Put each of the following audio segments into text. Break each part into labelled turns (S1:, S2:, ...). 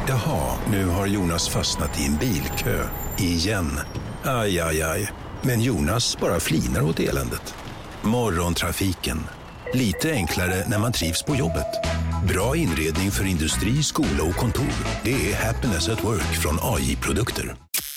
S1: Jaha, nu har Jonas fastnat i en bilkö. Igen. Aj, aj, aj. Men Jonas bara flinar åt eländet. Morgontrafiken. Lite enklare när man trivs på jobbet. Bra inredning för industri, skola och kontor. Det är Happiness at Work från AI-produkter.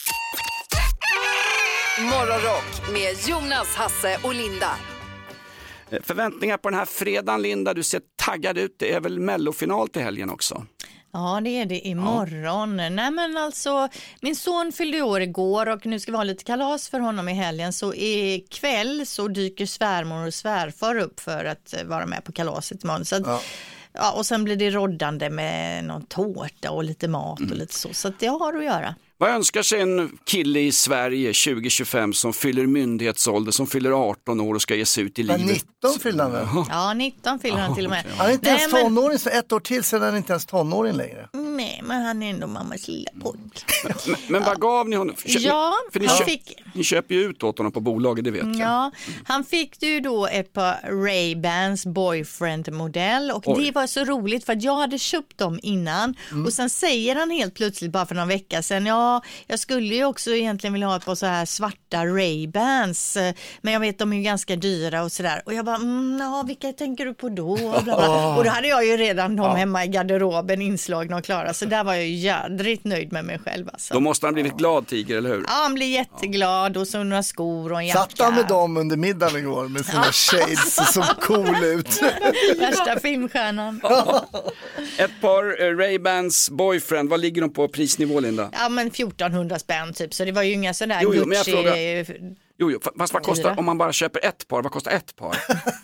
S2: Morgonrock med Jonas, Hasse och Linda.
S3: Förväntningar på den här fredagen, Linda. Du ser taggad ut. Det är väl mellofinal till helgen också?
S4: Ja, det är det imorgon. Ja. Nej, men alltså, min son fyllde år igår och nu ska vi ha lite kalas för honom i helgen. Så ikväll så dyker svärmor och svärfar upp för att vara med på kalaset imorgon. Så att, ja, och sen blir det roddande med någon tårta och lite mat och lite så. Så att det har att göra.
S3: Vad önskar sig en kille i Sverige 2025 som fyller myndighetsålder, som fyller 18 år och ska ge sig ut i livet?
S5: 19 fyller han väl?
S4: Ja, 19 fyller han till och med.
S5: Han är inte ens tonåring, så ett år till sedan är han inte ens tonåring längre.
S4: Nej, men han är ändå mammas lilla pojk.
S3: Men vad gav ni honom?
S4: För
S3: ni köper ju ut åt honom på bolaget, det vet jag.
S4: Ja, han fick ju då ett par Ray-Bans boyfriend-modell och det var så roligt för att jag hade köpt dem innan och sen säger han helt plötsligt bara för någon vecka sedan, jag skulle ju också egentligen vilja ha ett par så här svarta Ray-Bans, men jag vet de är ju ganska dyra och sådär. Och jag bara, vilka tänker du på då? Och då hade jag ju redan dem hemma i garderoben inslagna och klara, så där var jag ju jädrigt nöjd med mig själv. Alltså.
S3: Då måste han blivit glad, Tiger, eller hur?
S4: Ja, han blev jätteglad och så några skor och en jacka.
S5: Satt han med dem under middagen igår med sina shades och så cool ut.
S4: Värsta filmstjärnan.
S3: Ett par Ray-Bans boyfriend, vad ligger de på prisnivå, Linda?
S4: Ja, men 1400 spänn typ, så det var ju inga sådär Gucci.
S3: Men jag frågar, fast vad kostar, om man bara köper ett par, vad kostar ett par?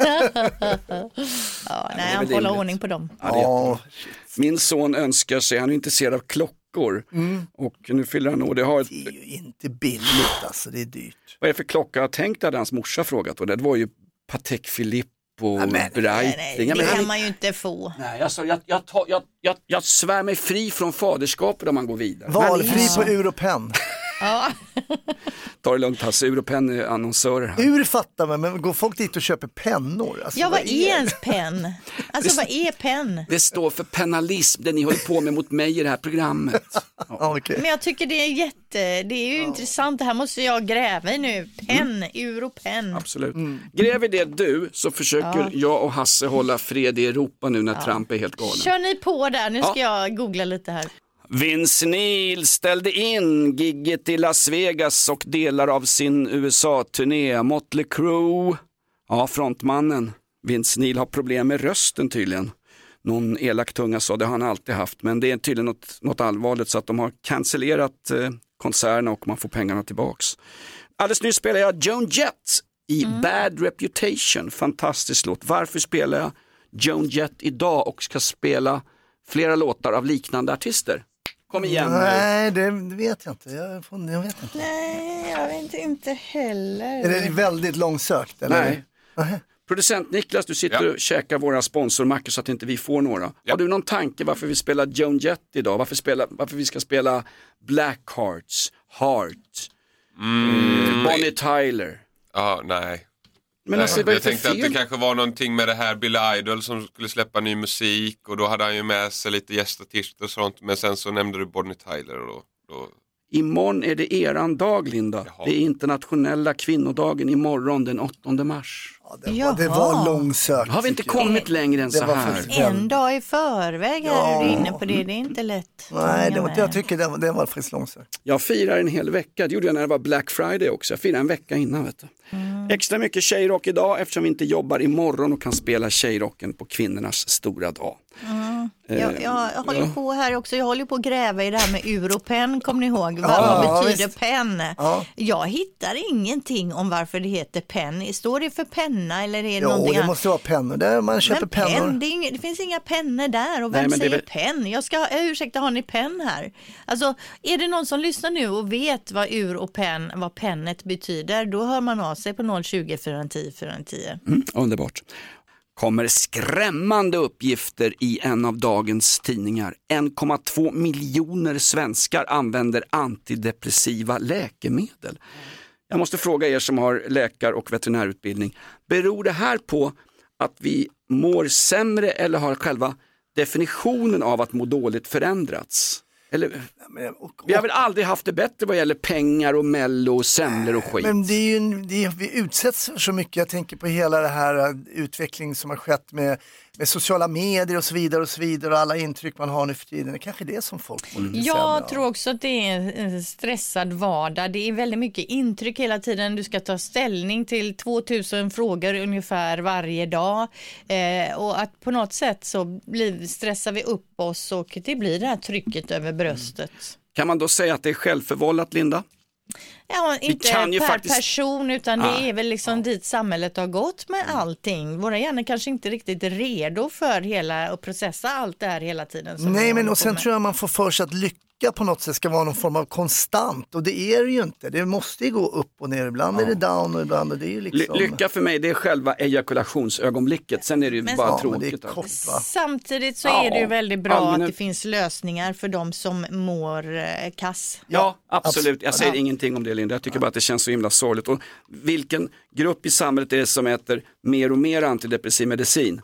S4: Han får hålla ordning på dem.
S3: Min son önskar sig, han är intresserad av klockor och nu fyller han år. Det är
S5: ju inte billigt, alltså, det är dyrt.
S3: Vad är det för klocka? Jag tänkte hade hans morsa frågat, och det var ju Patek Philippe och Breitling.
S4: Det kan man ju inte få.
S3: Nej, alltså, jag svär mig fri från faderskapet om man går vidare.
S5: Valfri på Europen.
S4: Ja.
S3: Ta det lugnt, Hasse. Europen är annonsörer här.
S5: Ur fattar man, men går folk dit och köper pennor? Alltså,
S4: vad är ens penn? Alltså, vad är penn?
S3: Det står för pennalism, det ni håller på med mot mig i det här programmet.
S5: Okay.
S4: Men jag tycker det är ju intressant. Det här måste jag gräva i nu. Penn, Europen.
S3: Absolut. Gräver det du, så försöker jag och Hasse hålla fred i Europa nu när Trump är helt galen.
S4: Kör ni på där, nu ska jag googla lite här.
S3: Vince Neil ställde in gigget i Las Vegas och delar av sin USA-turné. Motley Crue, frontmannen. Vince Neil har problem med rösten tydligen. Någon elak tunga sa det har han alltid haft, men det är tydligen något allvarligt, så att de har cancellerat konserterna och man får pengarna tillbaks. Alldeles nyss spelade jag Joan Jett i Bad Reputation. Fantastisk låt. Varför spelar jag Joan Jett idag och ska spela flera låtar av liknande artister? Kom igen.
S5: Nej, det vet jag inte. Jag vet inte.
S4: Nej, jag vet inte heller.
S5: Är det väldigt långsökt? Eller?
S3: Nej. Producent Niklas, du sitter och käkar våra sponsormackor så att inte vi får några. Har du någon tanke varför vi spelar Joan Jett idag? Varför vi ska spela Blackhearts, Heart, Bonnie Tyler?
S6: Nej.
S3: Men alltså,
S6: jag tänkte att det kanske var någonting med det här Billy Idol som skulle släppa ny musik, och då hade han ju med sig lite gästartister och sånt, men sen så nämnde du Bonnie Tyler och då...
S3: Imorgon är det eran dag, Linda. Jaha. Det är internationella kvinnodagen imorgon den 8 mars.
S5: Ja, det var långsökt.
S3: Har vi inte kommit längre än så här?
S4: En dag i förväg är du inne på det. Det är inte lätt.
S5: Nej, jag tycker det var faktiskt långsökt.
S3: Jag firar en hel vecka. Det gjorde jag när det var Black Friday också. Jag firar en vecka innan, vet du. Extra mycket tjejrock idag eftersom vi inte jobbar imorgon och kan spela tjejrocken på kvinnornas stora dag.
S4: Jag håller på här också. Jag håller på att gräva i det här med Europen. Kommer ni ihåg? Vad betyder penn? Jag hittar ingenting om varför det heter penn. Står det för penna eller är det någonting?
S5: Jo, det måste vara pennor. Där man köper pennor.
S4: Det finns inga pennor där. Och vem säger penn? Ursäkta, har ni penn här? Alltså, är det någon som lyssnar nu och vet vad ur och penn, vad pennet betyder? Då hör man av sig på 020 410 410.
S3: Underbart. Kommer skrämmande uppgifter i en av dagens tidningar. 1,2 miljoner svenskar använder antidepressiva läkemedel. Jag måste fråga er som har läkar- och veterinärutbildning. Beror det här på att vi mår sämre eller har själva definitionen av att må dåligt förändrats? Eller, vi har väl aldrig haft det bättre vad gäller pengar och mello och semlor och skit.
S5: Men det är ju, vi utsätts för så mycket. Jag tänker på hela det här utveckling som har skett med sociala medier och så vidare och alla intryck man har nu för tiden. Det är kanske det som folk får lite
S4: Jag tror också att det är en stressad vardag. Det är väldigt mycket intryck hela tiden. Du ska ta ställning till 2000 frågor ungefär varje dag. Och att på något sätt så stressar vi upp oss och det blir det här trycket över bröstet.
S3: Kan man då säga att det är självförvållat, Linda?
S4: Ja, inte per person utan det är väl liksom dit samhället har gått med allting. Våra hjärnor kanske inte riktigt är redo för att processa allt det här hela tiden.
S5: Nej, men och sen tror jag man får för sig att lycka på något sätt ska vara någon form av konstant och det är det ju inte. Det måste ju gå upp och ner. Ibland är det down och ibland är det ju liksom...
S3: Lycka för mig, det är själva ejakulationsögonblicket. Sen är det ju bara tråkigt.
S5: Det är kort, va?
S4: Samtidigt så är det ju väldigt bra att det finns lösningar för de som mår kass.
S3: Ja, absolut. Jag säger ingenting om det, Linda. Jag tycker bara att det känns så himla sorgligt. Och vilken grupp i samhället är det som äter mer och mer antidepressiv medicin?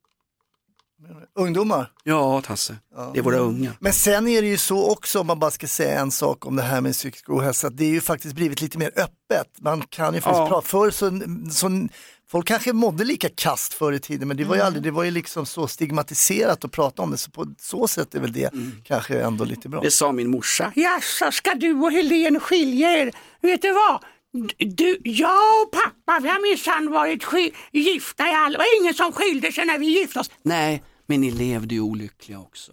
S5: Ungdomar?
S3: Ja, Tasse. Det är våra unga.
S5: Men sen är det ju så också, om man bara ska säga en sak om det här med psykisk ohälsa, att det är ju faktiskt blivit lite mer öppet. Man kan ju faktiskt prata. Förr så folk kanske mådde lika kast förr i tiden, men det var ju aldrig, det var ju liksom så stigmatiserat att prata om det, så på så sätt är väl det kanske ändå lite bra.
S3: Det sa min morsa.
S7: Jaså, ska du och Helene skilja er? Vet du vad? Jag och pappa, vi har minsann varit gifta i alla. Det var ingen som skilde sig när vi gifte oss.
S3: Nej, men ni levde ju olyckliga också.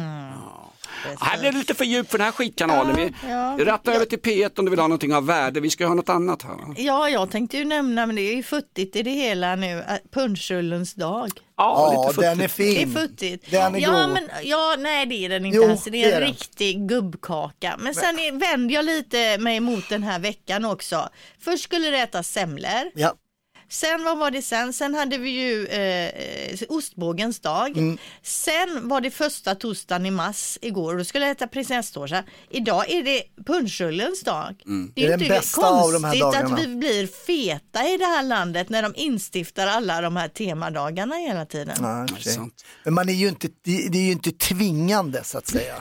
S3: Här blir det lite för djup för den här skitkanalen. Vi rattar över till P1 om du vill ha någonting av värde. Vi ska ha något annat här.
S4: Ja, jag tänkte ju nämna, men det är ju futtigt i det hela nu. Punschrullens dag.
S5: Ja, den är fin.
S4: Det är futtigt.
S5: Den är god.
S4: Nej, det är den inte.
S5: Jo,
S4: alltså, det är en riktig gubbkaka. Men sen vänder jag lite mig emot den här veckan också. Först skulle det ätas semlor.
S5: Ja.
S4: Sen, vad var det sen? Sen hade vi ju ostbågens dag. Sen var det första torsdagen i mars igår och då skulle jag äta prinsesstårta. Idag är det punschrullens dag. Det är inte konstigt att vi blir feta i det här landet när de instiftar alla de här temadagarna hela tiden.
S5: Nej, men man är ju inte, det är ju inte tvingande så att säga.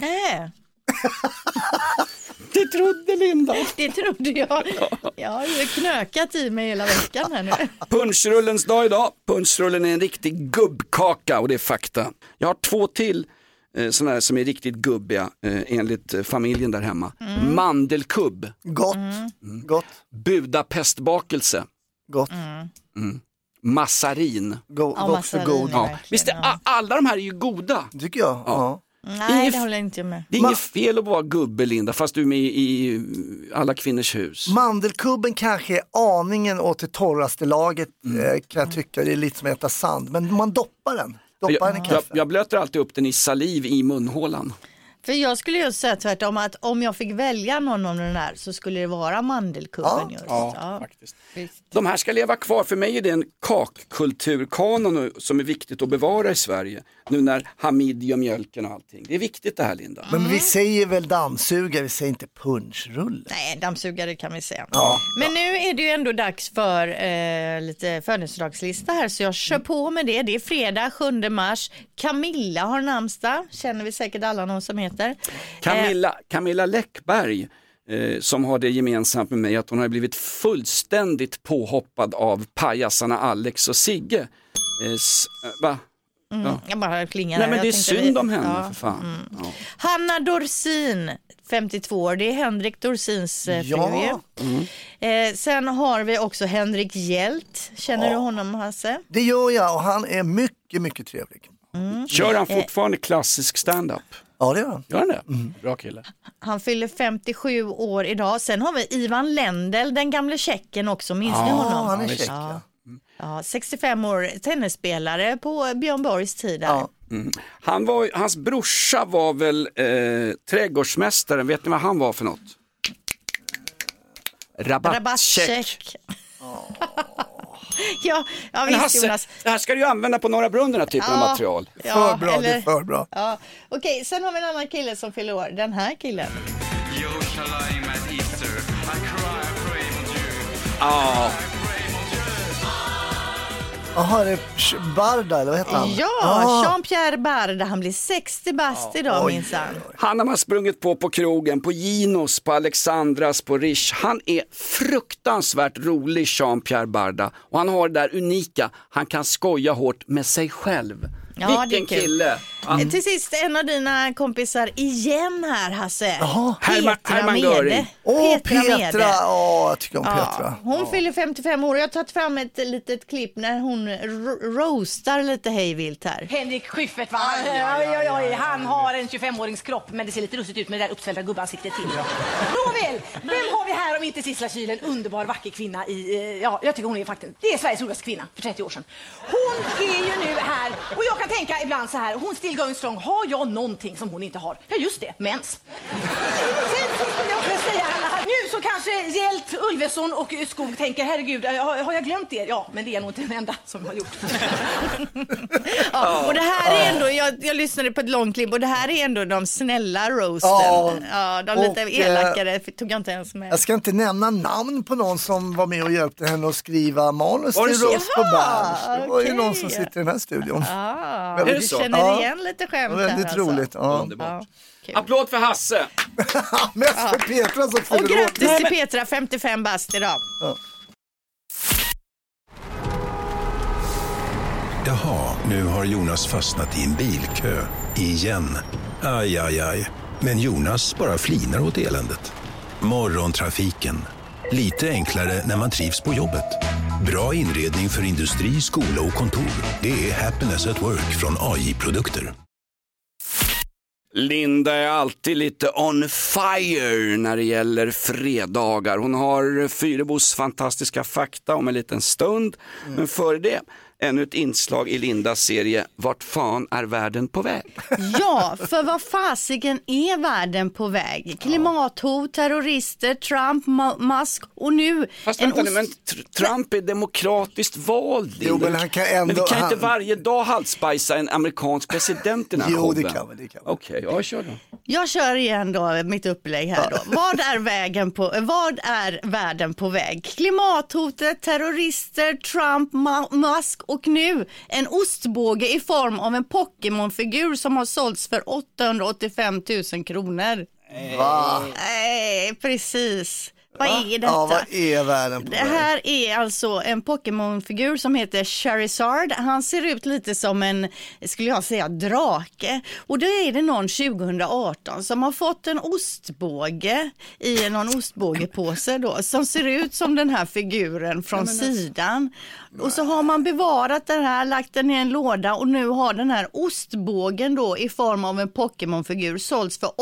S3: Det trodde Linda.
S4: Det trodde jag. Jag har ju knökat i mig hela veckan här nu.
S3: Punschrullens dag idag. Punschrullen är en riktig gubbkaka och det är fakta. Jag har 2 till sådana här som är riktigt gubbiga enligt familjen där hemma. Mandelkubb.
S5: Gott. Gott.
S3: Budapestbakelse.
S5: Gott.
S3: Massarin.
S5: Också god.
S3: Visst, alla de här är ju goda.
S5: Tycker jag. Ja.
S4: Nej, det håller jag inte med.
S3: Det är inget fel att vara gubbe, Linda, fast du är med i alla kvinnors hus.
S5: Mandelkubben kanske är aningen åt det torraste laget, kan jag tycka. Det är lite som att äta sand. Men man doppar den. Den i kaffe.
S3: Jag blöter alltid upp den i saliv i munhålan.
S4: För jag skulle ju säga tvärtom att om jag fick välja någon av den här så skulle det vara mandelkubben just.
S3: Ja, faktiskt. De här ska leva kvar. För mig är det en kakkulturkanon som är viktigt att bevara i Sverige. Nu när Hamidi och mjölken och allting. Det är viktigt det här, Linda.
S5: Men vi säger väl dammsugare, vi säger inte punschrulle.
S4: Nej, dammsugare kan vi säga. Men nu är det ju ändå dags för lite födelsedagslista här. Så jag kör på med det. Det är fredag 7 mars. Camilla har namnsdag. Känner vi säkert alla någon som heter.
S3: Camilla Läckberg. Som har det gemensamt med mig att hon har blivit fullständigt påhoppad av pajasarna Alex och Sigge. Va?
S4: Jag bara klingar.
S3: Nej, men det är synd om henne för fan.
S4: Hanna Dorsin, 52 år. Det är Henrik Dorsins fru. Sen har vi också Henrik Hjelt. Känner du honom, Hasse?
S5: Det gör jag och han är mycket, mycket trevlig.
S3: Kör han fortfarande klassisk stand-up?
S5: Ja, det gör han.
S3: Gör han det? Bra kille.
S4: Han fyller 57 år idag. Sen har vi Ivan Lendl, den gamla tjecken också. Minns ni honom?
S5: Han är tjeck,
S4: ja, 65 år, tennisspelare på Björn Borgs tid där.
S5: Ja.
S3: Hans brorsa var väl trädgårdsmästaren. Vet ni vad han var för något? Rabattcheck.
S4: Ja, visst,
S3: Hasse,
S4: Jonas.
S3: det här ska du ju använda på Norra Brunn, den här typen av material.
S5: För bra, det är för bra.
S4: Ja. Okej, sen har vi en annan kille som fyller år. Den här killen.
S5: Jaha, är det Barda eller vad heter han?
S4: Ja, Jean-Pierre Barda, han blir 60 bast idag minsann.
S3: Han har man sprungit på krogen, på Ginos, på Alexandras, på Rish. Han är fruktansvärt rolig, Jean-Pierre Barda. Och han har det där unika, han kan skoja hårt med sig själv.
S4: Ja,
S3: vilken kille. Ja.
S4: Till sist en av dina kompisar igen här, Hasse.
S3: Herman Göring.
S5: Petra. Jag tycker om Petra.
S4: Hon fyller 55 år. Jag har tagit fram ett litet klipp när hon roastar lite hejvilt här.
S8: Henrik Schyffert, va? Han har en 25-årings kropp, men det ser lite lustigt ut med det där uppsvällda gubbansiktet till. Nåväl, vem har vi här om inte Sissela Kyle, en underbar vacker kvinna i, jag tycker hon är faktiskt, det är Sveriges roligaste kvinna för 30 år sedan. Hon är ju nu här, och jag kan tänka ibland så här, hon still going strong, har jag någonting som hon inte har? Ja just det, mens. Sen så skulle jag vilja säga nu så kanske Hjält, Ulveson och Skog tänker, herregud, har jag glömt er? Ja, men det är nog inte den enda som har gjort.
S4: Och det här är ändå, jag lyssnade på ett långt klipp och det här är ändå de snälla roasten. De lite elakare tog jag inte ens med.
S5: Jag ska inte nämna namn på någon som var med och hjälpte henne att skriva manus till Roast på Berns. Det var ju någon som sitter i den här studion.
S4: Du känner igen lite skämt här.
S5: Väldigt roligt.
S3: Underbart. Applåd för Hasse.
S5: Mest för Petra som fyller år.
S4: Och grattis till Petra, 55 bast idag.
S1: Jaha, nu har Jonas fastnat i en bilkö. Igen. Aj, aj, aj. Men Jonas bara flinar åt eländet. Morgontrafiken. Lite enklare när man trivs på jobbet. Bra inredning för industri, skola och kontor. Det är Happiness at Work från AI-produkter.
S3: Linda är alltid lite on fire när det gäller fredagar. Hon har Fyrebos fantastiska fakta om en liten stund. Men före det, ännu ett inslag i Lindas serie Vart fan är världen på väg?
S4: Ja, för vad fasiken är världen på väg? Klimathot, terrorister, Trump, Musk och nu...
S3: Fast vänta nu, men Trump är demokratiskt vald.
S5: Jo, men han kan ändå...
S3: Men vi kan inte varje dag halsbajsa en amerikansk president i den här
S5: Jo,
S3: showen.
S5: det kan vi.
S3: Okej, jag kör då.
S4: Jag kör igen då, mitt upplägg här då. Vad är världen på väg? Klimathotet, terrorister, Trump, Musk och nu en ostbåge i form av en Pokémon-figur som har sålts för 885 000 kronor.
S5: Va?
S4: Nej, precis. Vad är detta?
S5: Ja, vad är världen på
S4: väg? Det här är alltså en Pokémon-figur som heter Charizard. Han ser ut lite som en, skulle jag säga, drake. Och då är det någon 2018 som har fått en ostbåge i någon ostbågepåse då, som ser ut som den här figuren från sidan. Och så har man bevarat den här, lagt den i en låda och nu har den här ostbågen då i form av en Pokémon-figur sålts för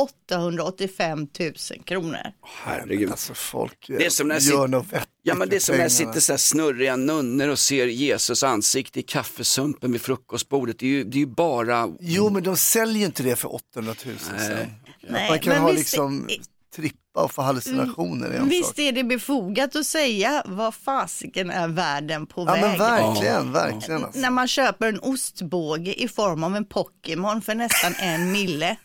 S4: 885 000 kronor.
S3: Herregud.
S5: Alltså folk
S3: det är som när
S5: gör något vettigt.
S3: Ja, men det är som när jag sitter så här snurriga nunnor och ser Jesus ansikte i kaffesumpen vid frukostbordet. Det är ju bara...
S5: Jo, men de säljer ju inte det för 800 000 sen.
S4: Nej,
S5: man kan ha liksom... trippa och få hallucinationer.
S4: Visst är det befogat att säga vad fasiken är världen på väg.
S5: Ja, men verkligen. Alltså.
S4: När man köper en ostbåge i form av en Pokémon för nästan 1 mille.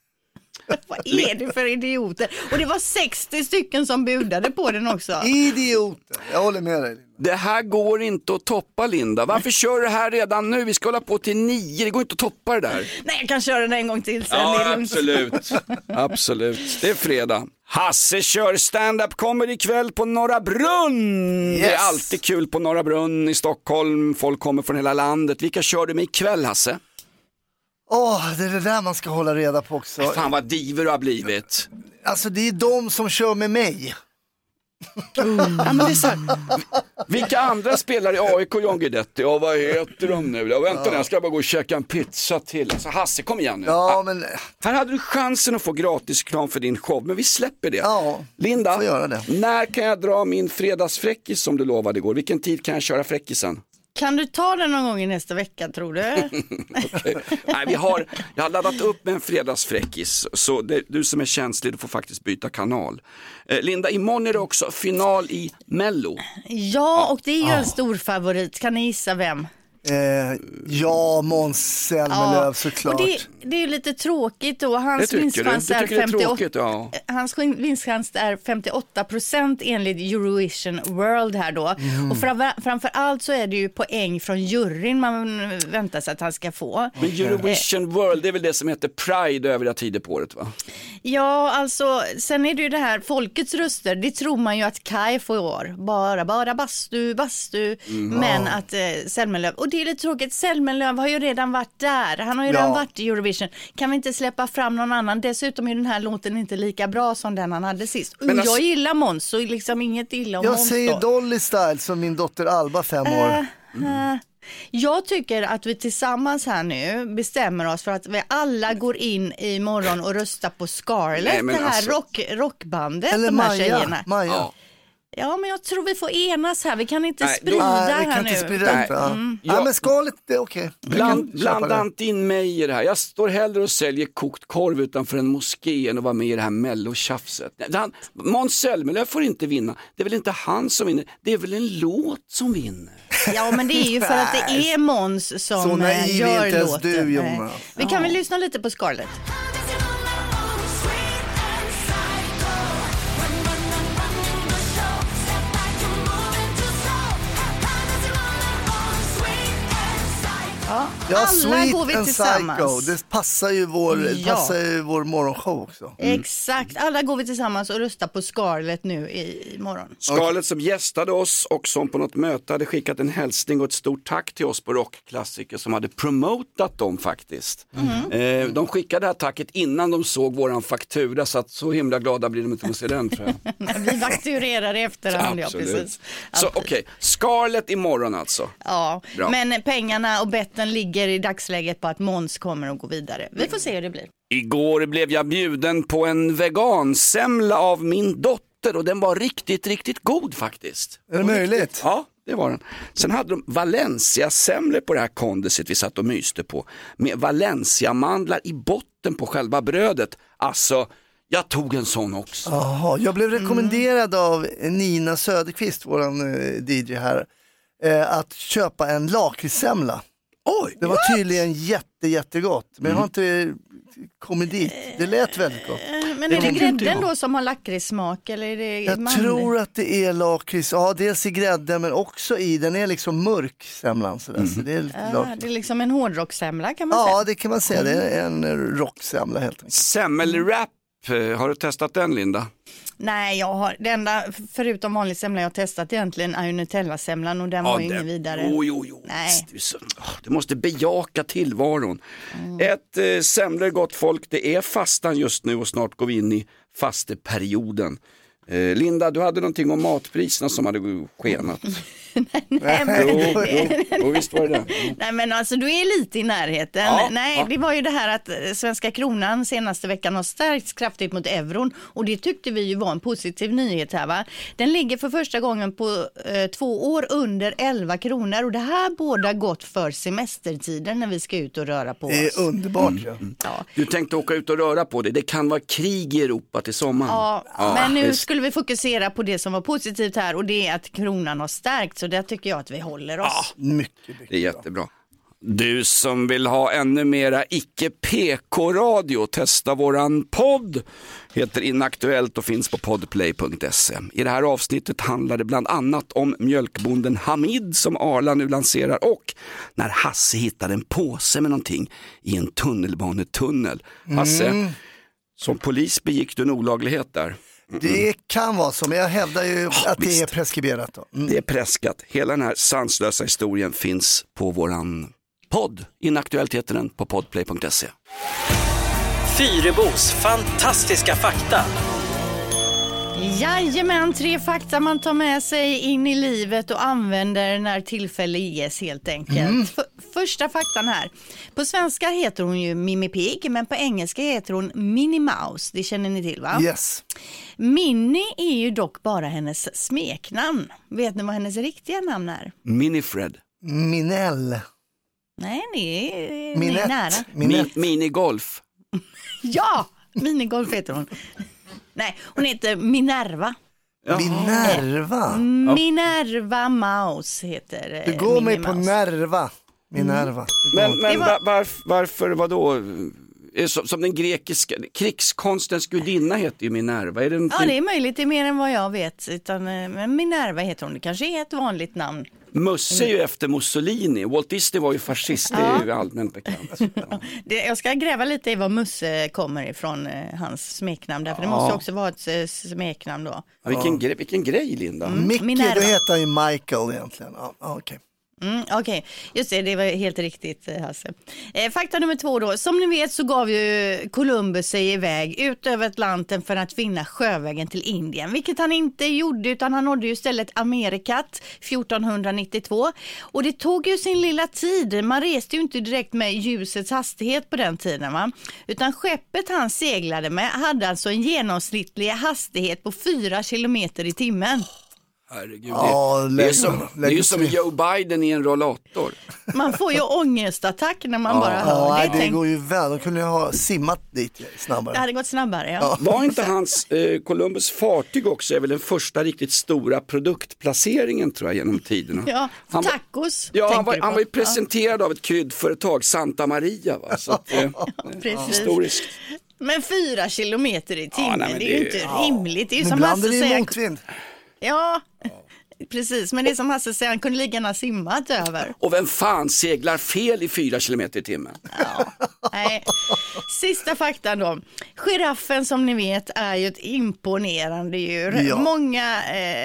S4: Vad är det för idioter? Och det var 60 stycken som budade på den också.
S5: Idioter, jag håller med dig.
S3: Det här går inte att toppa, Linda. Varför kör du det här redan nu? Vi ska hålla på till 9. Det går inte att toppa det där.
S4: Nej, jag kan köra den en gång till sen.
S3: Ja, absolut. Absolut. Det är fredag. Hasse kör stand-up comedy ikväll på Norra Brunn. Yes. Det är alltid kul på Norra Brunn i Stockholm. Folk kommer från hela landet. Vilka kör du med ikväll, Hasse?
S5: Det är det där man ska hålla reda på också.
S3: Fan vad diver du har blivit.
S5: Alltså det är de som kör med mig.
S3: Ja, men det är så här. Vilka andra spelar i AIK, John Guidetti? Ja, vad heter de nu? Vänta, jag ska bara gå och käka en pizza till. Alltså, Hasse, kom igen nu.
S5: Ja, men...
S3: Här hade du chansen att få gratis reklam för din show, men vi släpper det.
S5: Ja,
S3: Linda,
S5: får göra det.
S3: När kan jag dra min fredagsfräckis som du lovade igår? Vilken tid kan jag köra fräckisen?
S4: Kan du ta den någon gång i nästa vecka, tror du?
S3: Okay. Nej, jag har laddat upp med en fredagsfräckis. Så du som är känslig, du får faktiskt byta kanal. Linda, imorgon är det också final i Mello.
S4: Ja, och det är ju en stor favorit. Kan ni gissa vem?
S5: Ja, Måns Zelmerlöw såklart.
S4: det är ju lite tråkigt då. Hans
S3: det
S4: vinstchans är
S3: 58%. Ja.
S4: Hans vinstchans är 58% enligt Eurovision World här då. Och framför allt så är det ju poäng från juryn man väntar sig att han ska få.
S3: Men Eurovision World, det är väl det som heter Pride övriga tider på året, va?
S4: Ja, alltså sen är det ju det här folkets röster. Det tror man ju att Kai får. Bara bastu. Men att Zelmerlöw, och det är lite tråkigt, Zelmerlöw har ju redan varit där. Han har ju redan varit i Eurovision. Kan vi inte släppa fram någon annan? Dessutom är den här låten inte lika bra som den han hade sist. Jag gillar Måns, så liksom inget illa om Måns.
S5: Jag säger Dolly Style som min dotter Alba 5 år.
S4: Jag tycker att vi tillsammans här nu bestämmer oss för att vi alla går in i morgon och röstar på Scarlett, det här rockbandet.
S5: Eller
S4: de här tjejerna.
S5: Maja.
S4: Ja, men jag tror vi får enas här. Vi kan inte sprida här nu.
S5: Ja, men Scarlett, det är okej.
S3: Blanda inte in mig i det här. Jag står hellre och säljer kokt korv utanför en moské än att vara med i det här mellotjafset. Måns Zelmerlöw får inte vinna. Det är väl inte han som vinner. Det är väl en låt som vinner.
S4: Ja, men det är ju för att det är Måns som
S5: så naiv
S4: gör
S5: inte ens
S4: låten.
S5: du, Jonas.
S4: Vi kan väl lyssna lite på Scarlett.
S5: Ja,
S4: alla går vi
S5: and
S4: tillsammans.
S5: Psycho. Det passar ju vår morgonshow också.
S4: Exakt, alla går vi tillsammans och röstar på Scarlett nu i morgon.
S3: Scarlett som gästade oss och som på något möte hade skickat en hälsning och ett stort tack till oss på Rockklassiker som hade promotat dem faktiskt. De skickade det här tacket innan de såg våran faktura, så att så himla glada blir de inte att se den, tror jag.
S4: Vi fakturerar i efterhand, ja, precis.
S3: Så okej, Scarlett imorgon alltså.
S4: Ja,
S3: bra.
S4: Men pengarna och betten ligger i dagsläget på att Måns kommer att gå vidare. Vi får se hur det blir.
S3: Igår blev jag bjuden på en vegansemla av min dotter och den var riktigt, riktigt god faktiskt.
S5: Är det möjligt?
S3: Ja, det var den. Sen hade de Valencia-semlor på det här kondiset vi satt och myste på. Med Valencia-mandlar i botten på själva brödet. Alltså, jag tog en sån också.
S5: Jaha, jag blev rekommenderad av Nina Söderqvist, våran DJ här, att köpa en lakritssemla.
S3: Oj,
S5: det var tydligen jättegott, men jag har inte kommit dit. Det lät väldigt gott.
S4: Men är det grädden då som har lakritssmak, eller är det
S5: jag tror att det är lakrits. Ja, dels i grädden men också i den är liksom mörk semlan så det är lite
S4: det är liksom en hårdrockssemla, kan man säga.
S5: Ja, det kan man säga. Det är en rocksemla helt enkelt.
S3: Semmelwrap, har du testat den, Linda?
S4: Nej, jag har det enda förutom vanlig semla jag har testat egentligen är ju Nutella-semlan och den var ju ingen vidare.
S3: Jo. Nej. Du måste bejaka tillvaron. Ett semlor, gott folk, det är fastan just nu och snart går vi in i fasteperioden. Linda, du hade någonting om matpriserna som hade skenat. Jo, visst var det.
S4: Nej, men alltså du är lite i närheten. Det var ju det här att svenska kronan senaste veckan har stärkts kraftigt mot euron och det tyckte vi ju var en positiv nyhet här, va? Den ligger för första gången på 2 år under 11 kronor och det här båda gott för semestertiden när vi ska ut och röra på oss.
S5: Det är underbart.
S4: Ja.
S3: Du tänkte åka ut och röra på dig. Det kan vara krig i Europa till sommaren.
S4: Men nu skulle vi fokusera på det som var positivt här och det är att kronan har stärkt. Så där tycker jag att vi håller oss.
S5: Mycket
S3: det är jättebra. Du som vill ha ännu mera icke-PK-radio, testa våran podd. Heter Inaktuellt och finns på podplay.se. I det här avsnittet handlar det bland annat om mjölkbonden Hamid som Arla nu lanserar och när Hasse hittar en påse med någonting i en tunnelbanetunnel. Hasse, som polis begick du en olaglighet där.
S5: Det kan vara så, men jag hävdar ju att det är preskriberat då.
S3: Det är preskat. Hela den här sanslösa historien finns på våran podd. Inaktuellt heter den på podplay.se.
S9: Fyrebos fantastiska fakta.
S4: Jajamän, 3 fakta man tar med sig in i livet och använder när tillfälle ges helt enkelt. Första faktan här. På svenska heter hon ju Mimmi Pigg, men på engelska heter hon Minnie Mouse. Det känner ni till, va?
S5: Yes.
S4: Minnie är ju dock bara hennes smeknamn. Vet ni vad hennes riktiga namn är?
S3: Minifred.
S5: Minell.
S4: Nej, ni är nära.
S3: Minigolf.
S4: Ja, minigolf heter hon. Nej, hon heter Minerva.
S5: Minerva?
S4: Minerva Mouse heter
S5: du går mig på
S4: Mouse.
S5: nerva. Minerva.
S3: Men varför, vadå? som den grekiska krigskonstens gudinna heter ju Minerva. Är det
S4: ja, det är möjligt, det är mer än vad jag vet. Men Minerva heter hon, det kanske är ett vanligt namn.
S3: Musse är ju efter Mussolini. Walt Disney var ju fascist, det är ju allmänt bekant.
S4: Jag ska gräva lite i var Musse kommer ifrån, hans smeknamn. Därför det måste också vara ett smeknamn då.
S3: Vilken grej, Linda.
S5: Micke, då heter han ju Michael egentligen. Okej.
S4: Okej, just det var helt riktigt, Hasse. Fakta nummer 2 då. Som ni vet så gav ju Columbus sig iväg ut över Atlanten för att finna sjövägen till Indien. Vilket han inte gjorde, utan han nådde ju istället Amerikat 1492. Och det tog ju sin lilla tid. Man reste ju inte direkt med ljusets hastighet på den tiden, va? Utan skeppet han seglade med hade alltså en genomsnittlig hastighet på 4 kilometer i timmen.
S3: Herregud, det är ju som Joe Biden i en rollator.
S4: Man får ju ångestattack när man bara hör det.
S5: Det går ju väl, de kunde ju ha simmat dit snabbare.
S4: Det hade gått snabbare, ja.
S3: Var inte hans Columbus fartyg också är väl den första riktigt stora produktplaceringen, tror jag, genom tiderna.
S4: Ja, tacos.
S3: Han var ju presenterad av ett kryddföretag, Santa Maria, va? Så att, historiskt.
S4: Men 4 kilometer i timmen, det är ju inte rimligt. Det är ju som
S5: ibland är det ju motvind.
S4: Ja, precis. Men det är som Hasse säger, han kunde lika gärna simmat över.
S3: Och vem fan seglar fel i 4 kilometer i timmen?
S4: Ja, nej. Sista faktan då. Giraffen, som ni vet, är ju ett imponerande djur.
S5: Ja.
S4: Många,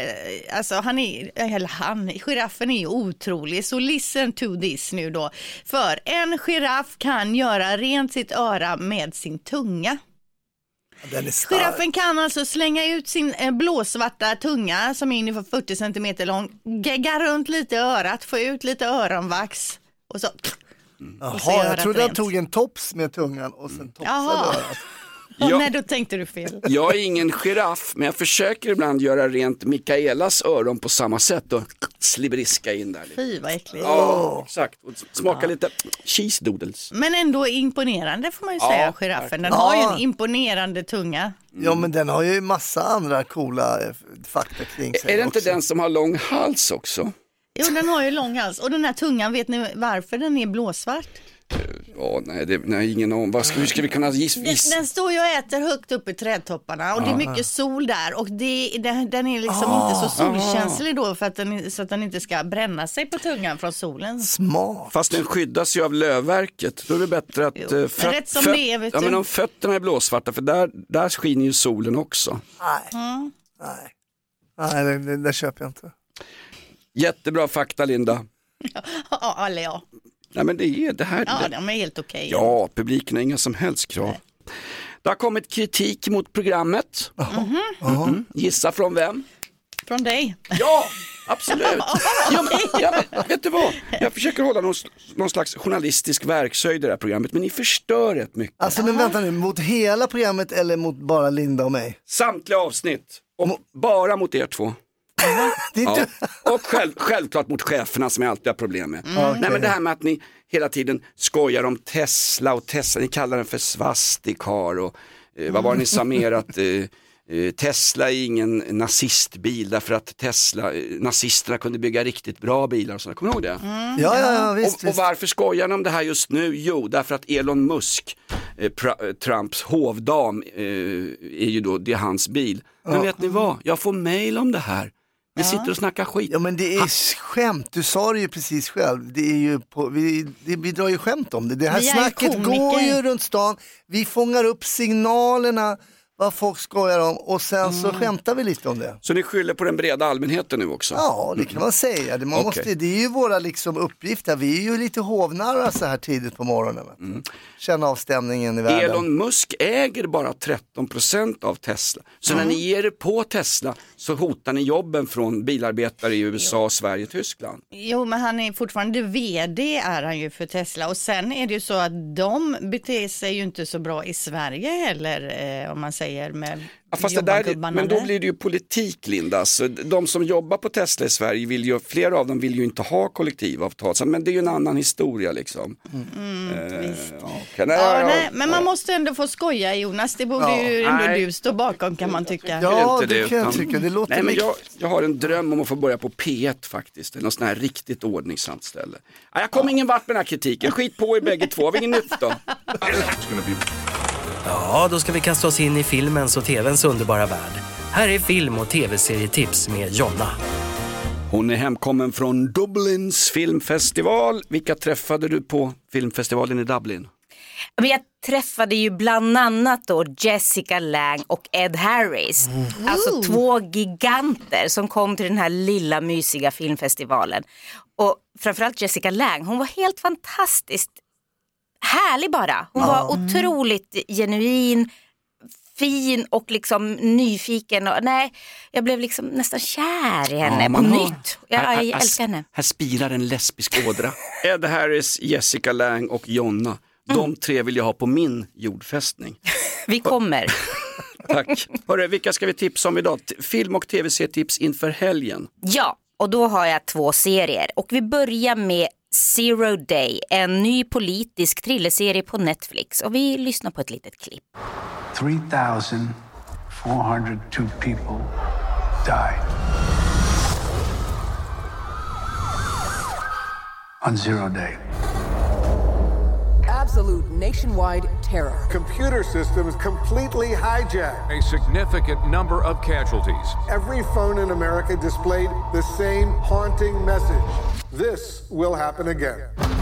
S4: giraffen är ju otrolig. Så listen to this nu då. För en giraff kan göra rent sitt öra med sin tunga. Giraffen kan alltså slänga ut sin blåsvarta tunga som är ungefär 40 cm lång, gegga runt lite i örat, få ut lite öronvax och så.
S5: Jaha, jag trodde jag tog en tops med tungan och sen topsade örat.
S4: Nej, då tänkte du fel.
S3: Jag är ingen giraff, men jag försöker ibland göra rent Mikaelas öron på samma sätt och sliberiska in där.
S4: Fy, vad äckligt.
S3: Ja, exakt. Och smaka lite cheese doodles.
S4: Men ändå imponerande får man ju säga, giraffen. Den har ju en imponerande tunga.
S5: Ja, men den har ju massa andra coola fakta kring sig.
S3: Är det inte
S5: också
S3: den som har lång hals också?
S4: Jo, den har ju lång hals. Och den här tungan, vet ni varför den är blåsvart?
S3: Nej, ingen om. Hur ska vi kunna gissa?
S4: Den står ju och äter högt upp i trädtopparna och det är mycket sol där och den är liksom inte så solkänslig då för att så att den inte ska bränna sig på tungan från solen.
S5: Smart.
S3: Fast den skyddas ju av lövverket. Då är det bättre att
S4: rätt som det är, vet du.
S3: Ja, men om fötterna är blåsvarta, för där skiner ju solen också.
S5: Nej, det köper jag inte.
S3: Jättebra fakta, Linda.
S4: Ja.
S3: Nej, men det är det här.
S4: Ja, de är helt okej.
S3: Ja, publiken har inga som helst krav. Nej. Det har kommit kritik mot programmet. Gissa från vem?
S4: Från dig.
S3: Ja, absolut. Vet du vad? Jag försöker hålla någon slags journalistisk verkshöjd i det här programmet, men ni förstör rätt mycket.
S5: Alltså, men vänta nu, mot hela programmet eller mot bara Linda och mig?
S3: Samtliga avsnitt. Och bara mot er två. Ja. Och självklart mot cheferna som jag alltid har problem med. Nej, men det här med att ni hela tiden skojar om Tesla och Tesla, ni kallar den för svastikar och vad var det ni sa mer att Tesla är ingen nazistbil därför att nazisterna kunde bygga riktigt bra bilar och sådär. Kommer du ihåg det?
S5: Ja, visst.
S3: Och varför skojar ni om det här just nu? Jo, därför att Elon Musk, Trumps hovdam, är ju då, det är hans bil. Men vet ni vad? Jag får mejl om det här. Vi sitter och snackar skit.
S5: Ja, men det är skämt. Du sa det ju precis själv. Det är ju vi drar ju skämt om det. Det här snacket går ju runt stan. Vi fångar upp signalerna, vad folk skojar om, och sen så skämtar vi lite om det.
S3: Så ni skyller på den breda allmänheten nu också?
S5: Ja, det kan man säga. Det är ju våra liksom uppgifter. Vi är ju lite hovnarra så här tidigt på morgonen. Känna av stämningen i världen.
S3: Elon Musk äger bara 13% av Tesla. Så när ni ger er på Tesla så hotar ni jobben från bilarbetare i USA, Sverige, Tyskland.
S4: Jo, men han är fortfarande vd, är han ju, för Tesla. Och sen är det ju så att de beter sig ju inte så bra i Sverige heller, om man säger säger med
S3: fast det där, men då blir det ju politik, Linda. Så de som jobbar på Tesla i Sverige flera av dem vill ju inte ha kollektivavtal. Men det är ju en annan historia liksom.
S4: Men man måste ändå få skoja, Jonas. Det borde ju ändå du stå bakom, kan man tycka.
S5: Ja, det kan jag tycka. Det låter
S3: men jag har en dröm om att få börja på P1 faktiskt. Eller något sånt här riktigt ordningsamt ställe. Jag kommer ingen vart med den här kritiken. Skit på er bägge två. Har vi ingen nytt då?
S9: Ja, då ska vi kasta oss in i filmens och tvns underbara värld. Här är film- och tv-serietips med Jonna.
S3: Hon är hemkommen från Dublins filmfestival. Vilka träffade du på filmfestivalen i Dublin?
S10: Men jag träffade ju bland annat då Jessica Lange och Ed Harris. Alltså 2 giganter som kom till den här lilla mysiga filmfestivalen. Och framförallt Jessica Lange, hon var helt fantastiskt härlig bara. Hon var otroligt genuin, fin och liksom nyfiken. Och, jag blev liksom nästan kär i henne på nytt. Jag älskar henne.
S3: Här spirar en lesbisk ådra. Ed Harris, Jessica Lange och Jonna. De 3 vill jag ha på min jordfästning.
S10: Vi kommer.
S3: Tack. Hörru, vilka ska vi tipsa om idag? Film- och tv-serietips inför helgen.
S10: Ja, och då har jag 2 serier. Och vi börjar med Zero Day, en ny politisk thrillerserie på Netflix. Och vi lyssnar på ett litet klipp.
S11: 3,402 people died on Zero Day.
S12: Absolute nationwide terror.
S13: Computer systems completely hijacked.
S14: A significant number of casualties.
S13: Every phone in America displayed the same haunting message. This will happen again.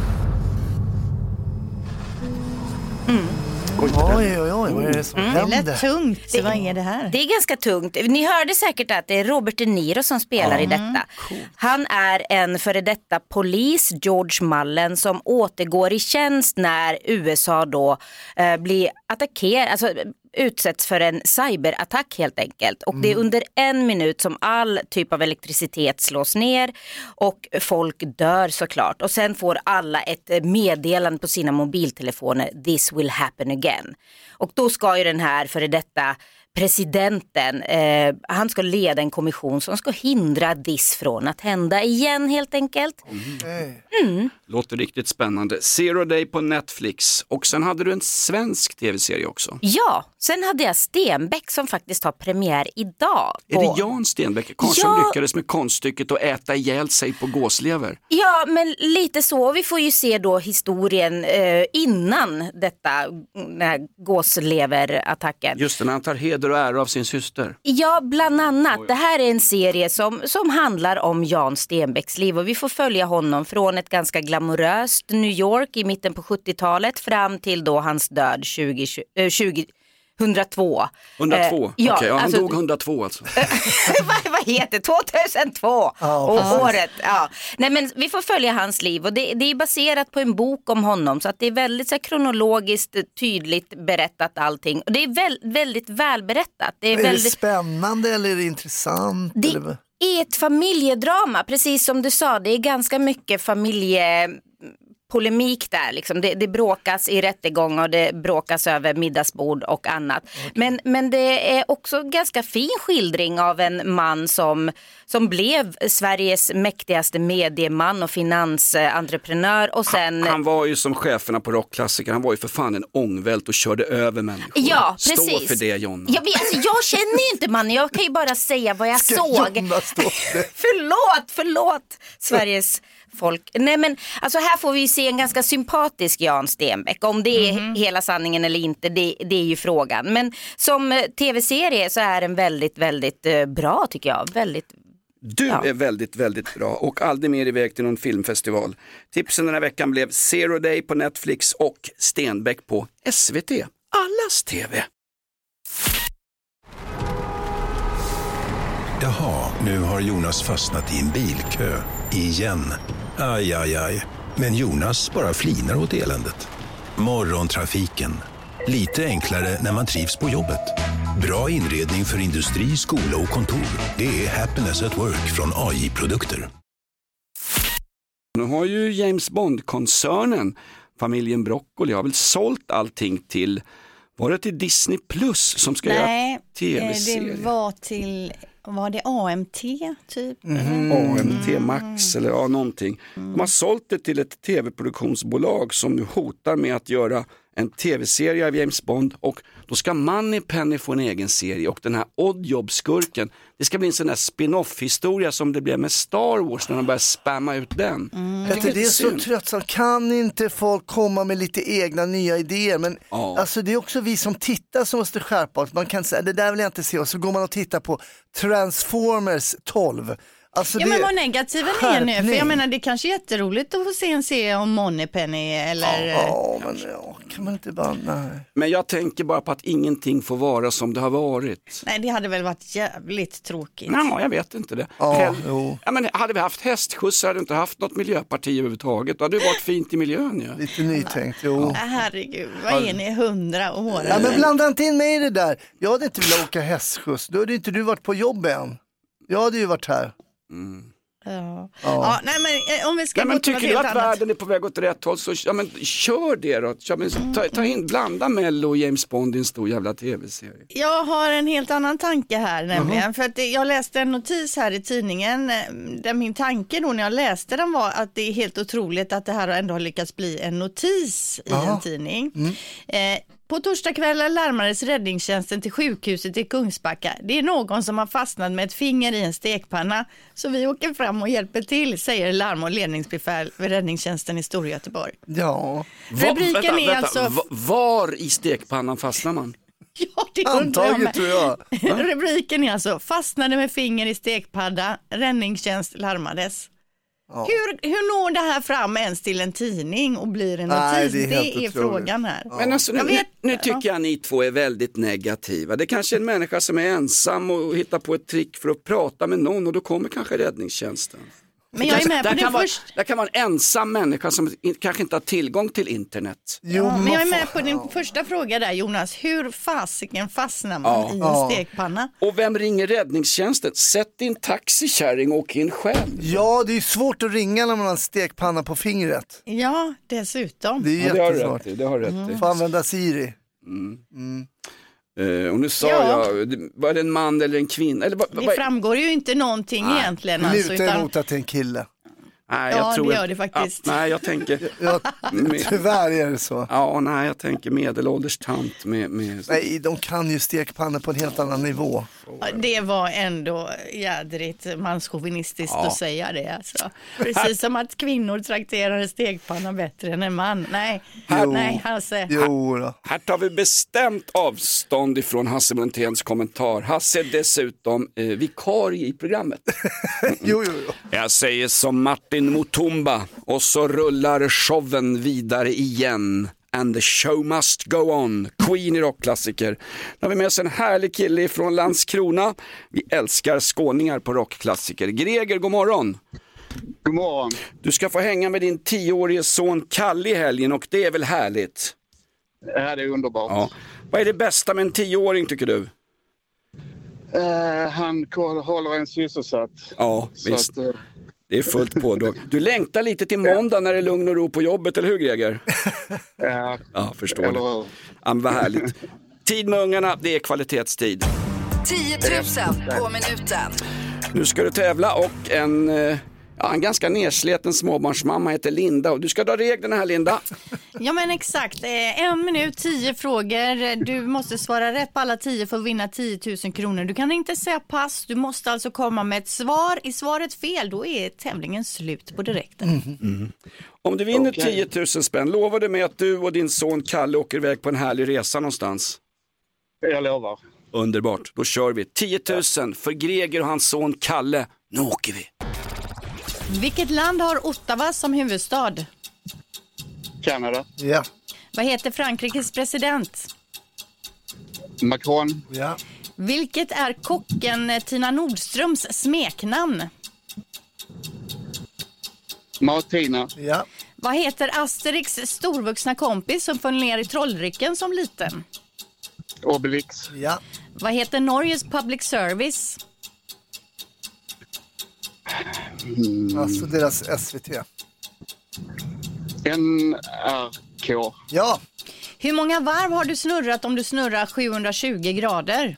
S5: Oj, vad är det som händer?
S4: Det lät tungt. Vad är det här?
S10: Det är ganska tungt. Ni hörde säkert att det är Robert De Niro som spelar i detta. Cool. Han är en före detta polis, George Mullen, som återgår i tjänst när USA då blir attackerad, alltså utsätts för en cyberattack helt enkelt. Och det är under 1 minut som all typ av elektricitet slås ner och folk dör såklart. Och sen får alla ett meddelande på sina mobiltelefoner: this will happen again. Och då ska ju den här före detta presidenten, han ska leda en kommission som ska hindra this från att hända igen helt enkelt.
S3: Låter riktigt spännande. Zero Day på Netflix. Och sen hade du en svensk tv-serie också.
S10: Ja, sen hade jag Stenbeck som faktiskt har premiär idag.
S3: Är det Jan Stenbeck som lyckades med konststycket att äta ihjäl sig på gåslever?
S10: Ja, men lite så. Vi får ju se då historien innan den här gåsleverattacken.
S3: Just det, när han tar heder och ära av sin syster.
S10: Ja, bland annat. Det här är en serie som handlar om Jan Stenbecks liv. Och vi får följa honom från ett ganska glamoröst New York i mitten på 70-talet fram till då hans död 102.
S3: 102?
S10: Ja,
S3: okej, han
S10: alltså,
S3: dog 102 alltså.
S10: Vad heter 2002? Året. Ja. Nej, men vi får följa hans liv och det är baserat på en bok om honom, så att det är väldigt så här, kronologiskt tydligt berättat allting. Och det är väldigt välberättat.
S5: Är det spännande eller är det intressant?
S10: Det är ett familjedrama, precis som du sa. Det är ganska mycket polemik där liksom. Det bråkas i rättegång och det bråkas över middagsbord och annat. Okay. Men det är också ganska fin skildring av en man som blev Sveriges mäktigaste medieman och finansentreprenör och sen...
S3: Han var ju som cheferna på rockklassiker, han var ju för fan en ångvält och körde över människor.
S10: Ja, precis.
S3: Stå för det, Jonna.
S10: Ja, alltså, jag känner ju inte mannen, jag kan ju bara säga vad jag såg. Förlåt, Sveriges folk. Nej, men alltså här får vi se en ganska sympatisk Jan Stenbeck. Om det är hela sanningen eller inte, det är ju frågan. Men som tv-serie så är den väldigt, väldigt bra tycker jag.
S3: Du är väldigt, väldigt bra och aldrig mer iväg till någon filmfestival. Tipsen den här veckan blev Zero Day på Netflix och Stenbeck på SVT. Allas TV.
S1: Jaha, nu har Jonas fastnat i en bilkö. Igen. Aj, aj, aj. Men Jonas bara flinar åt eländet. Morgontrafiken. Lite enklare när man trivs på jobbet. Bra inredning för industri, skola och kontor. Det är Happiness at Work från AI-produkter.
S3: Nu har ju James Bond-koncernen, familjen Broccoli, har väl sålt allting till Var det till Disney Plus som ska göra tv-serie?
S4: Var det AMT typ?
S3: AMT Max eller någonting. De har sålt det till ett tv-produktionsbolag som nu hotar med att göra en tv-serie av James Bond, och då ska Moneypenny få en egen serie, och den här Oddjob-skurken, det ska bli en sån där spin-off-historia som det blev med Star Wars när de började spamma ut den.
S5: Det är så tröttsamt. Kan inte folk komma med lite egna nya idéer? Men alltså, det är också vi som tittar som måste skärpa oss. Man kan säga, det där vill jag inte se, och så går man och tittar på Transformers 12. Alltså
S4: men vad negativen är nu, för jag menar det är kanske jätteroligt att få se en serie om Moneypenny eller...
S5: men kan man inte bara... Nej.
S3: Men jag tänker bara på att ingenting får vara som det har varit.
S4: Nej, det hade väl varit jävligt tråkigt.
S3: Nej, jag vet inte det. Men hade vi haft hästskjuts hade vi inte haft något miljöparti överhuvudtaget. Då hade det varit fint i miljön. Ja.
S5: Lite nytänkt, jo.
S4: Herregud, vad är ni 100 år?
S5: Ja, men blanda inte in mig i det där. Jag hade inte velat åka hästskjuts. Då hade inte du varit på jobb än. Jag hade ju varit här.
S4: Nej, men om vi ska
S3: men tycker du att världen är på väg åt rätt håll, så kör det då. Ta in, blanda Mello och James Bond i en stor jävla tv-serie.
S4: Jag har en helt annan tanke här nämligen, för att jag läste en notis här i tidningen där min tanke då när jag läste den var att det är helt otroligt att det här ändå har lyckats bli en notis i en tidning. På torsdagskvällen larmades räddningstjänsten till sjukhuset i Kungsbacka. Det är någon som har fastnat med ett finger i en stekpanna, så vi åker fram och hjälper till, säger larm- och ledningsbefäl vid räddningstjänsten i Storgöteborg.
S5: Ja.
S4: Rubriken är alltså...
S3: Var i stekpannan fastnar man?
S4: Ja, det
S5: antagligen tror jag.
S4: Rubriken är alltså fastnade med finger i stekpadda, räddningstjänst larmades. Ja. Hur når det här fram ens till en tidning och blir en notis? Det är frågan här.
S3: Ja. Men alltså, nu tycker jag ni två är väldigt negativa. Det är kanske en människa som är ensam och hittar på ett trick för att prata med någon, och då kommer kanske räddningstjänsten.
S4: Men jag är med på det först.
S3: Det kan vara en ensam människa som kanske inte har tillgång till internet.
S4: Men jag är med på din första fråga där, Jonas. Hur fasiken fastnar man i en stekpanna?
S3: Och vem ringer räddningstjänsten? Sätt din taxikärring och åk in själv.
S5: Ja, det är svårt att ringa när man har en stekpanna på fingret.
S4: Ja, dessutom.
S5: Det är jättesvårt.
S3: Det har rätt i.
S5: Får använda Siri.
S3: Och nu sa jag, var det en man eller en kvinna? Eller,
S4: det framgår ju inte någonting egentligen.
S5: Alltså, luta emot att det är en kille.
S3: Nej, jag tror
S4: det gör det faktiskt.
S3: Nej, jag tänker...
S5: Tyvärr är det så.
S3: Ja, nej, jag tänker medelålders tant med...
S5: Nej, de kan ju stekpanna på en helt annan nivå.
S4: Det var ändå jädrigt manschauvinistiskt att säga det. Alltså. Precis som att kvinnor trakterar stekpanna bättre än en man. Nej, Hasse.
S3: Här tar vi bestämt avstånd ifrån Hasse Monténs kommentar. Hasse är dessutom vikarie i programmet.
S5: Jo.
S3: Jag säger som Martin Mutumba, och så rullar showen vidare igen. And the show must go on. Queen i rockklassiker. Nu har vi med oss en härlig kille från Landskrona. Vi älskar skåningar på rockklassiker. Greger, god morgon.
S15: God morgon.
S3: Du ska få hänga med din 10-årige son Kalle i helgen, och det är väl härligt?
S15: Ja, det är underbart.
S3: Ja. Vad är det bästa med en 10-åring tycker du?
S15: Han håller en sysselsatt.
S3: Ja, visst. Det är fullt på då. Du längtar lite till måndag när det är lugn och ro på jobbet, eller hur Greger? Ja, förstår det. Ja, vad härligt. Tid med ungarna, det är kvalitetstid.
S2: 10 000 på minuten.
S3: Nu ska du tävla, och en ganska nersleten småbarnsmamma heter Linda, och du ska dra reglerna här, Linda.
S4: Ja, men exakt. 1 minut, 10 frågor. Du måste svara rätt på alla 10 för att vinna 10 000 kronor. Du kan inte säga pass. Du måste alltså komma med ett svar. I svaret fel, då är tävlingen slut på direkten.
S3: Om du vinner 10 000 spänn, lovar du med att du och din son Kalle åker iväg på en härlig resa någonstans?
S15: Jag lovar.
S3: Underbart, då kör vi. 10 000 för Greger och hans son Kalle. Nu åker vi.
S4: Vilket land har Ottawa som huvudstad?
S15: Kanada.
S5: Ja.
S4: Vad heter Frankrikes president?
S15: Macron.
S5: Ja.
S4: Vilket är kocken Tina Nordströms smeknamn?
S15: Martina.
S5: Ja.
S4: Vad heter Asterix storvuxna kompis som föll ner i Trollrycken som liten?
S15: Obelix.
S5: Ja.
S4: Vad heter Norges public service?
S5: Alltså deras SVT.
S15: NRK.
S5: Ja.
S4: Hur många varv har du snurrat om du snurrar 720 grader?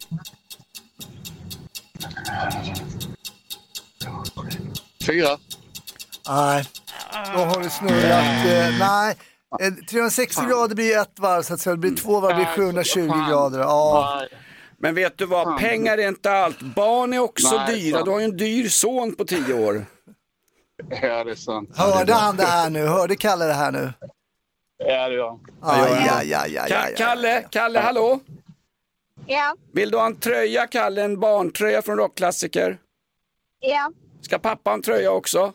S15: 4.
S5: Nej, då har du snurrat. Nej, 360 grader blir ett varv, så att säga. Det blir 2 varv, blir 720 grader. Ja.
S3: Men vet du vad, pengar är inte allt. Barn är också dyra. Du har ju en dyr son på 10 år.
S15: Ja, det är sant.
S5: Hörde han det här nu? Hörde Kalle det här nu?
S15: Ja, det gör
S5: han.
S3: Kalle, hallå?
S16: Ja.
S3: Vill du ha en tröja, Kalle? En barntröja från Rockklassiker?
S16: Ja.
S3: Ska pappa ha en tröja också?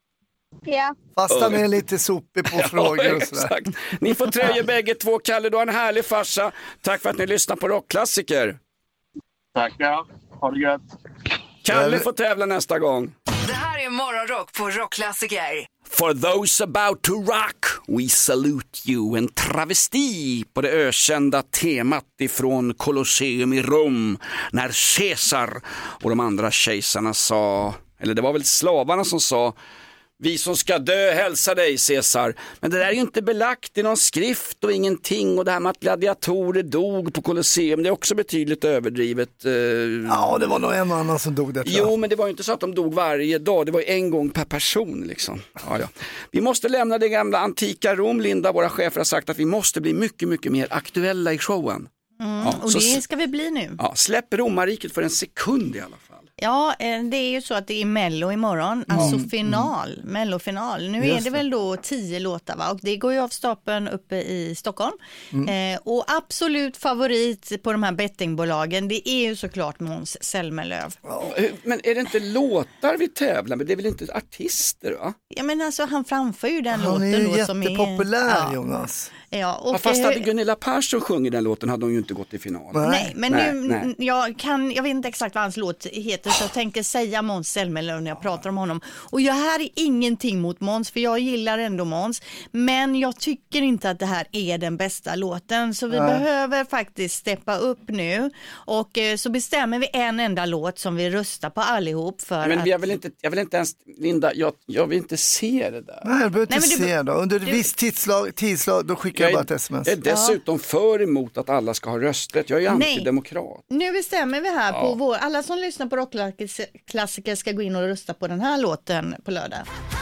S16: Ja.
S5: Fast han är lite sopig på frågor och sådär.
S3: Exakt. Ni får tröja bägge två. Kalle, du har en härlig farsa. Tack för att ni lyssnar på Rockklassiker.
S15: Tackar. Ha det gött.
S3: Kalle får tävla nästa gång.
S2: Det här är Morgonrock på Rockklassiker.
S3: For those about to rock, we salute you. En travesti på det ökända temat ifrån Colosseum i Rom. När Caesar och de andra kejsarna sa, eller det var väl slavarna som sa: vi som ska dö hälsa dig, Caesar. Men det där är ju inte belagt i någon skrift och ingenting. Och det här med att gladiatorer dog på Colosseum, det är också betydligt överdrivet.
S5: Ja, det var nog en annan som dog där.
S3: Jo, men det var ju inte så att de dog varje dag. Det var ju en gång per person liksom. Ja. Vi måste lämna det gamla antika Rom, Linda. Våra chefer har sagt att vi måste bli mycket, mycket mer aktuella i showen.
S4: Och det ska vi bli nu.
S3: Ja, släpp romarriket för en sekund i alla fall.
S4: Ja, det är ju så att det är Mello imorgon, alltså Mellofinal. Nu är det väl då 10 låtar, va? Och det går ju av stapeln uppe i Stockholm. Och absolut favorit på de här bettingbolagen, det är ju såklart Måns Zelmerlöw.
S3: Men är det inte låtar vi tävlar med? Det är väl inte artister, va?
S4: Ja, men alltså han framför ju den låten.
S5: Han är ju
S4: som
S5: jättepopulär, Jonas.
S4: Ja, och
S3: fast hade Gunilla Persson sjungit den låten hade hon ju inte gått i final.
S4: Nej, men nu, jag vet inte exakt vad hans låt heter, så jag tänker säga Måns Zelmerlöw när jag pratar om honom. Och jag här är ingenting mot Måns, för jag gillar ändå Måns, men jag tycker inte att det här är den bästa låten, så vi behöver faktiskt steppa upp nu, och så bestämmer vi en enda låt som vi röstar på allihop för.
S3: Men jag vill inte ens, Linda, jag vill inte se det där.
S5: Nej, jag behöver inte se det. Under ett visst tidslag, då skickar jag bara ett sms.
S3: Jag är dessutom för emot att alla ska ha rösträtt. Jag är antidemokrat.
S4: Nu bestämmer vi här på alla som lyssnar på Rockklassiker ska gå in och rösta på den här låten på lördag.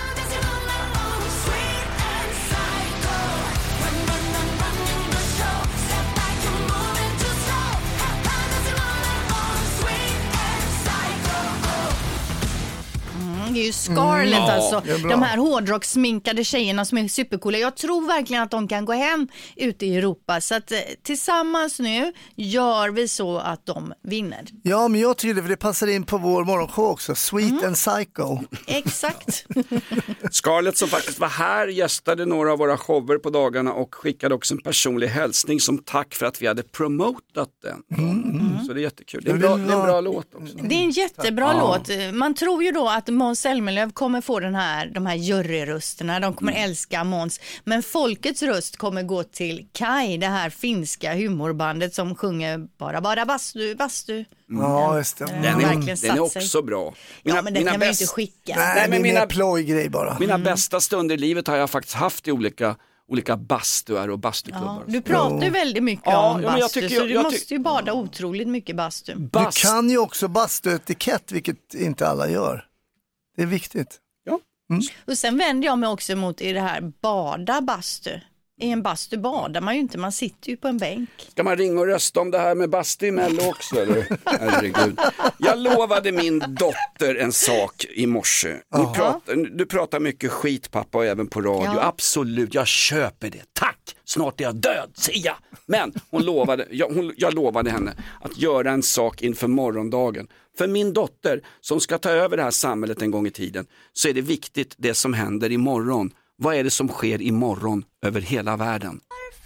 S4: Det är ju Scarlett alltså, de här hårdrocksminkade tjejerna som är supercoola. Jag tror verkligen att de kan gå hem ute i Europa, så att tillsammans nu gör vi så att de vinner.
S5: Ja, men jag tycker det, för det passar in på vår morgonshow också, Sweet and Psycho.
S4: Exakt.
S3: Scarlett som faktiskt var här, gästade några av våra shower på dagarna och skickade också en personlig hälsning som tack för att vi hade promotat den. Så det är jättekul. Det är en bra låt också.
S4: Det är en jättebra låt. Man tror ju då att Måns Zelmerlöw kommer få de här juryrösterna. De kommer älska Måns. Men folkets röst kommer gå till Kai, det här finska humorbandet som sjunger bara bastu.
S5: Ja, just det.
S3: Den är också bra.
S4: Men den kan vi inte skicka.
S5: Nej, men mina plojgrej bara.
S3: Mina bästa stunder i livet har jag faktiskt haft i olika bastuar och bastuklubbar.
S4: Du pratar ju väldigt mycket om bastu, så du måste ju bada otroligt mycket bastu.
S5: Du kan ju också bastuetikett, vilket inte alla gör. Det är viktigt.
S3: Ja.
S4: Och sen vänder jag mig också mot i det här bada bastu. I en bastu badar man ju inte, man sitter ju på en bänk.
S3: Ska man ringa och rösta om det här med bastu i Mello också? Eller? Herregud. Jag lovade min dotter en sak i morse. Du pratar mycket skit, pappa, och även på radio. Ja. Absolut, jag köper det. Tack! Snart är jag död, säger jag. Men jag lovade henne att göra en sak inför morgondagen. För min dotter som ska ta över det här samhället en gång i tiden, så är det viktigt det som händer imorgon. Vad är det som sker imorgon över hela världen?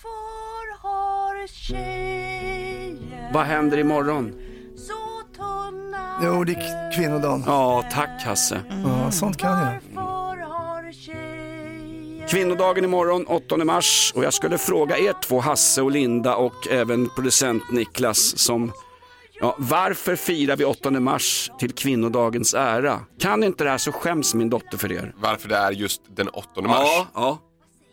S3: Vad händer imorgon?
S5: Jo, det är kvinnodagen.
S3: Ja, tack Hasse.
S5: Ja, sånt kan jag.
S3: Kvinnodagen imorgon, 8 mars. Och jag skulle fråga er två, Hasse och Linda, och även producent Niklas, som... Ja, varför firar vi 8 mars till kvinnodagens ära? Kan inte det här, så skäms min dotter för er.
S6: Varför det är just den 8 mars?
S3: Ja.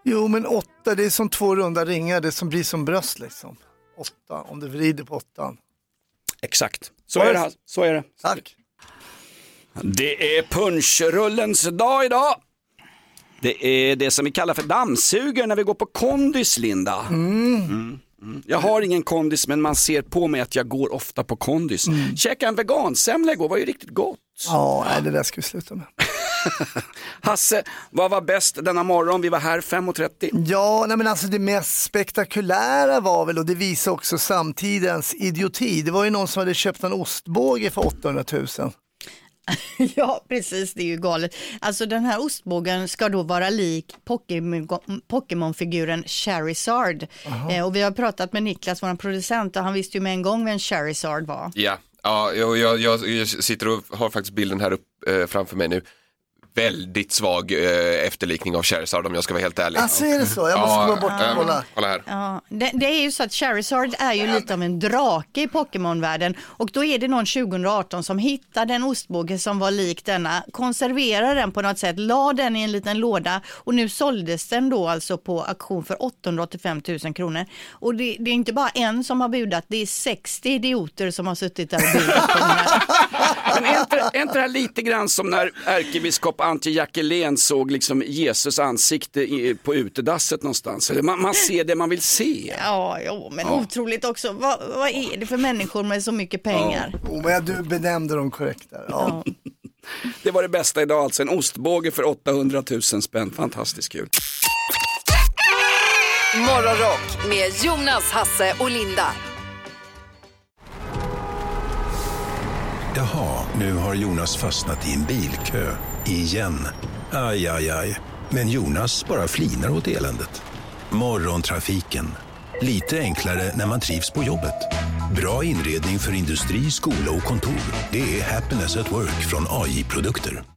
S5: Jo, men 8, det är som 2 runda ringar, det som blir som bröst liksom. 8, om du vrider på 8.
S3: Exakt, så är det. Så är det.
S5: Tack.
S3: Det är punschrullens dag idag. Det är det som vi kallar för dammsuger när vi går på kondis, Linda. Jag har ingen kondis, men man ser på mig att jag går ofta på kondis. Käka en vegansemla igår var ju riktigt gott.
S5: Ja, det där ska vi sluta med.
S3: Hasse, vad var bäst denna morgon? Vi var här 5:30.
S5: Ja, nej men alltså det mest spektakulära var väl, och det visar också samtidens idioti. Det var ju någon som hade köpt en ostbåge för 800 000.
S4: Ja, precis, det är ju galet. Alltså den här ostbågen ska då vara lik Pokémon-figuren Charizard. Och vi har pratat med Niklas, vår producent, och han visste ju med en gång vem Charizard var.
S6: Ja, jag sitter och har faktiskt bilden här upp framför mig nu. Väldigt svag efterlikning av Charizard, om jag ska vara helt ärlig.
S5: Alltså är det så? Jag måste gå bort och kolla.
S6: Kolla här.
S4: Ja, det är ju så att Charizard är ju lite av en drake i Pokémon-världen, och då är det någon 2018 som hittade en ostbåge som var lik denna, konserverade den på något sätt, la den i en liten låda, och nu såldes den då alltså på auktion för 885 000 kronor. Och det är inte bara en som har budat, det är 60 idioter som har suttit där och budat på den här.
S3: Men är inte det här lite grann som när ärkebiskop Antje Jackelén såg liksom Jesus ansikte på utedasset någonstans? Man ser det man vill se.
S4: Ja, men otroligt också. Vad är det för människor med så mycket pengar?
S5: Men du benämnde dem korrekt där. Ja.
S3: Det var det bästa idag, alltså en ostbåge för 800 000 spänn. Fantastiskt kul.
S2: Morgonrock med Jonas, Hasse och Linda.
S1: Jaha, nu har Jonas fastnat i en bilkö. Igen. Aj, aj, aj. Men Jonas bara flinar åt eländet. Morgontrafiken. Lite enklare när man trivs på jobbet. Bra inredning för industri, skola och kontor. Det är Happiness at Work från AI-produkter.